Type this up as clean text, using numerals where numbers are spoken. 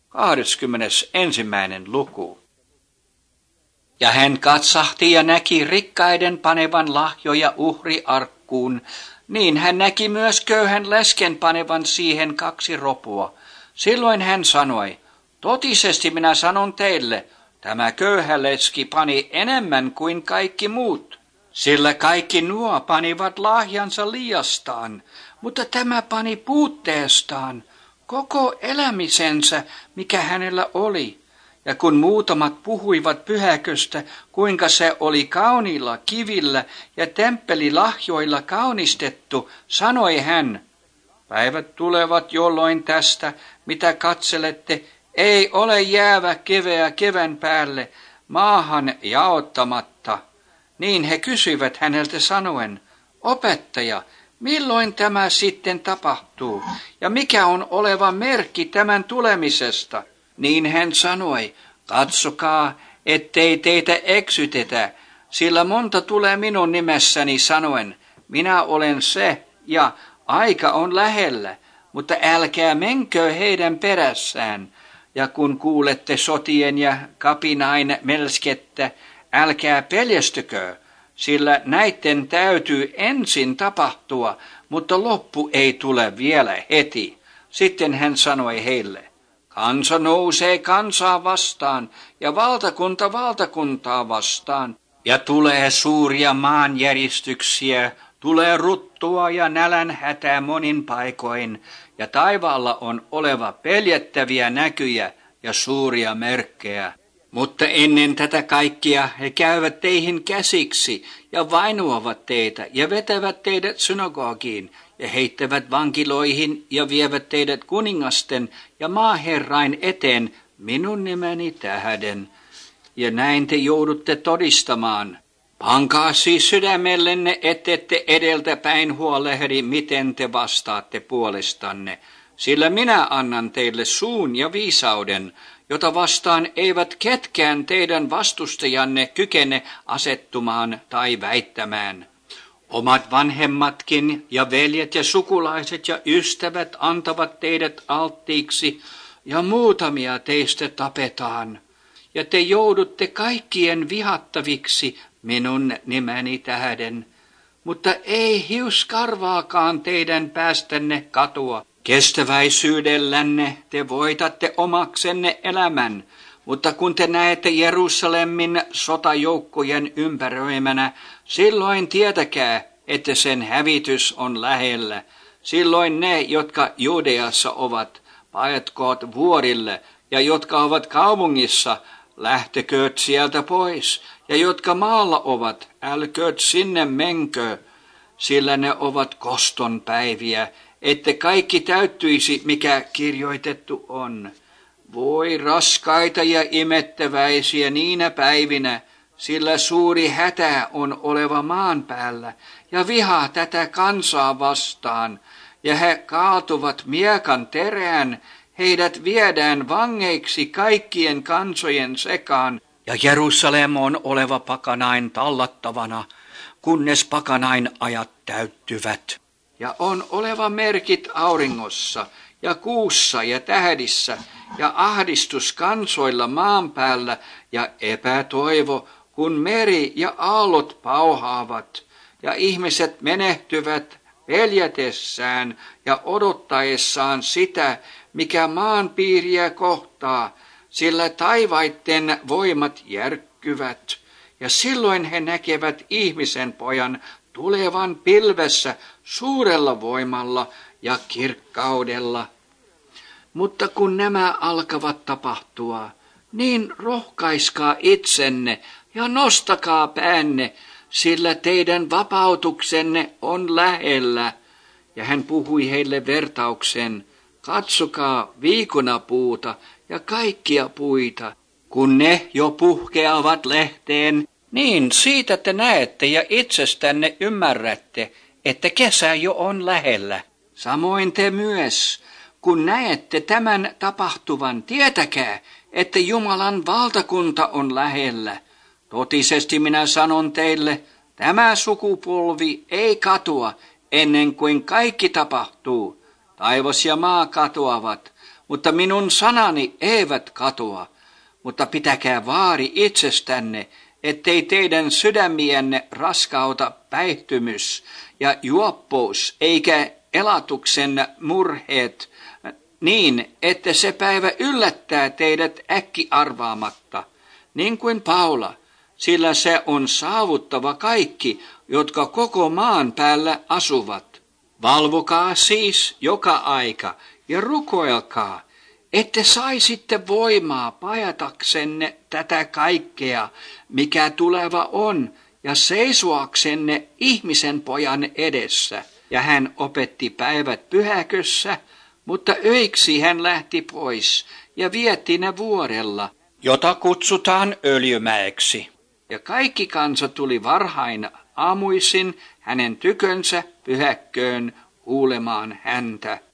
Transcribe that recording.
21. luku. Ja hän katsahti ja näki rikkaiden panevan lahjoja uhriarkkuun, niin hän näki myös köyhän lesken panevan siihen 2 ropua. Silloin hän sanoi, totisesti minä sanon teille, tämä köyhä leski pani enemmän kuin kaikki muut, sillä kaikki nuo panivat lahjansa liiastaan, mutta tämä pani puutteestaan koko elämisensä, mikä hänellä oli. Ja kun muutamat puhuivat pyhäköstä, kuinka se oli kauniilla kivillä ja temppelilahjoilla kaunistettu, sanoi hän, päivät tulevat jolloin tästä, mitä katselette, ei ole jäävä keveä kevän päälle, maahan jaottamatta. Niin he kysyivät häneltä sanoen, opettaja, milloin tämä sitten tapahtuu, ja mikä on oleva merkki tämän tulemisesta? Niin hän sanoi, katsokaa, ettei teitä eksytetä, sillä monta tulee minun nimessäni sanoen, minä olen se, ja aika on lähellä, mutta älkää menkö heidän perässään. Ja kun kuulette sotien ja kapinain melskettä, älkää peljästykö, sillä näiden täytyy ensin tapahtua, mutta loppu ei tule vielä heti. Sitten hän sanoi heille, kansa nousee kansaa vastaan ja valtakunta valtakuntaa vastaan. Ja tulee suuria maanjäristyksiä, tulee ruttua ja nälänhätää monin paikoin. Ja taivaalla on oleva peljättäviä näkyjä ja suuria merkkejä. Mutta ennen tätä kaikkia he käyvät teihin käsiksi ja vainoavat teitä ja vetävät teidät synagogiin ja heittävät vankiloihin ja vievät teidät kuningasten ja maaherrain eteen minun nimeni tähden. Ja näin te joudutte todistamaan. Pankaa siis sydämellenne, ettette edeltäpäin huolehdi, miten te vastaatte puolestanne, sillä minä annan teille suun ja viisauden, jota vastaan eivät ketkään teidän vastustajanne kykene asettumaan tai väittämään. Omat vanhemmatkin ja veljet ja sukulaiset ja ystävät antavat teidät alttiiksi, ja muutamia teistä tapetaan. Ja te joudutte kaikkien vihattaviksi minun nimeni tähden, mutta ei hiuskarvaakaan teidän päästänne katua. Kestäväisyydellänne te voitatte omaksenne elämän, mutta kun te näette Jerusalemin sotajoukkojen ympäröimänä, silloin tietäkää, että sen hävitys on lähellä. Silloin ne, jotka Judeassa ovat, paetkoot vuorille, ja jotka ovat kaupungissa, lähtekööt sieltä pois, ja jotka maalla ovat, älkööt sinne menkö, sillä ne ovat koston päiviä, että kaikki täyttyisi, mikä kirjoitettu on. Voi raskaita ja imettäväisiä niinä päivinä, sillä suuri hätä on oleva maan päällä, ja viha tätä kansaa vastaan, ja he kaatuvat miekan terään, heidät viedään vangeiksi kaikkien kansojen sekaan, ja Jerusalem on oleva pakanain tallattavana, kunnes pakanain ajat täyttyvät. Ja on oleva merkit auringossa ja kuussa ja tähdissä ja ahdistus kansoilla maan päällä ja epätoivo, kun meri ja aallot pauhaavat ja ihmiset menehtyvät peljätessään ja odottaessaan sitä, mikä maan piiriä kohtaa, sillä taivaitten voimat järkkyvät. Ja silloin he näkevät ihmisen pojan tulevan pilvessä suurella voimalla ja kirkkaudella. Mutta kun nämä alkavat tapahtua, niin rohkaiskaa itsenne ja nostakaa päänne, sillä teidän vapautuksenne on lähellä. Ja hän puhui heille vertauksen, katsokaa viikunapuuta ja kaikkia puita, kun ne jo puhkeavat lehteen, niin siitä te näette ja itsestänne ymmärrätte, että kesä jo on lähellä. Samoin te myös, kun näette tämän tapahtuvan, tietäkää, että Jumalan valtakunta on lähellä. Totisesti minä sanon teille, tämä sukupolvi ei katua ennen kuin kaikki tapahtuu. Taivas ja maa katoavat, mutta minun sanani eivät katoa, mutta pitäkää vaari itsestänne, ettei teidän sydämienne raskauta päihtymys ja juoppous, eikä elatuksen murheet, niin että se päivä yllättää teidät äkkiarvaamatta, niin kuin Paula, sillä se on saavuttava kaikki, jotka koko maan päällä asuvat. Valvokaa siis joka aika ja rukoilkaa, ette saisitte voimaa pajataksenne tätä kaikkea, mikä tuleva on, ja seisoaksenne ihmisen pojan edessä. Ja hän opetti päivät pyhäkössä, mutta öiksi hän lähti pois ja vietti ne vuorella, jota kutsutaan Öljymäeksi. Ja kaikki kansa tuli varhain aamuisin hänen tykönsä pyhäkköön kuulemaan häntä.